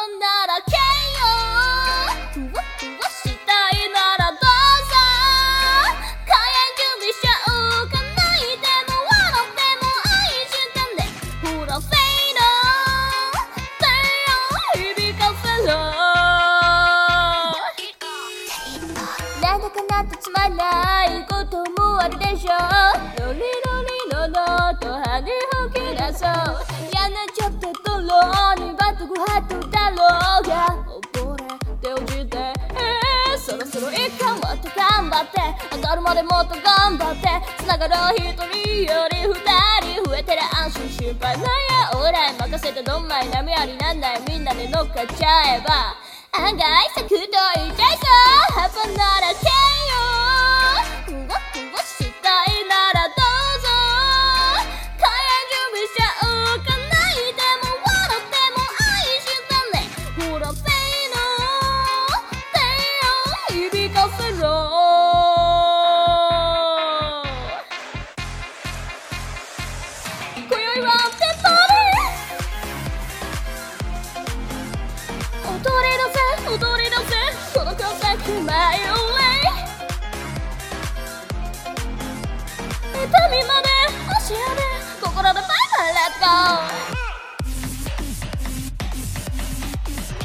んだらけよ。ふわふわしたいならどうぞ。開演準備しちゃうか。泣いても笑っても愛してね。ほらフェイド手を響かせろ。なんだかなってつまらないこともあるでしょ。ロリロリロロと歯に吹き出そう。やなちゃってドローにバトルハットだろうが溺れて落ちて、そろそろいいかもっと頑張って上がるまでもっと頑張ってつながろう。一人より二人増えてりゃ安心心配ないや。オーライ任せてどんまい波ありなんないみんなで乗っかっちゃえば案外サクッといっちゃいそう。ハパならけよ。ふわふわしたいならどうぞ。開演準備しちゃうか。泣いても笑っても愛してね。ほらフェイド手を響かせろ。今宵はテンポ踊り出せ踊り出せこの強制マイウェイ。痛みまで教えて心でバイバイレッツゴー。